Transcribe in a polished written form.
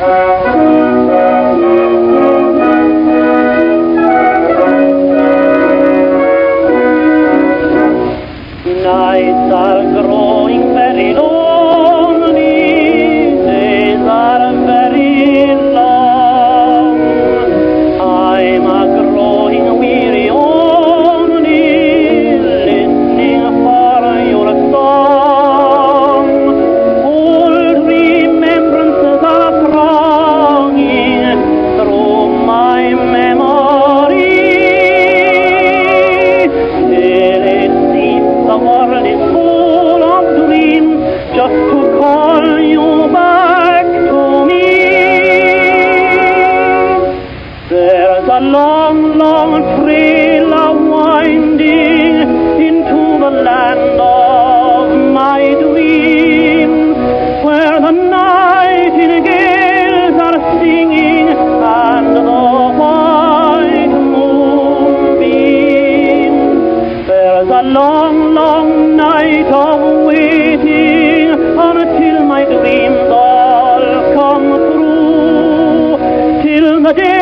Nights are growing very lonely, days are very long. I'm a-growing weary only, listening for your song. Old remembrances are thronging through my memory. The world is full of dreams just to call you back to me. There's a long, long trail winding into the land of my dreams, where the nightingales are singing and the white moon beams. There's a long, long night of waiting until my dreams all come true, till the day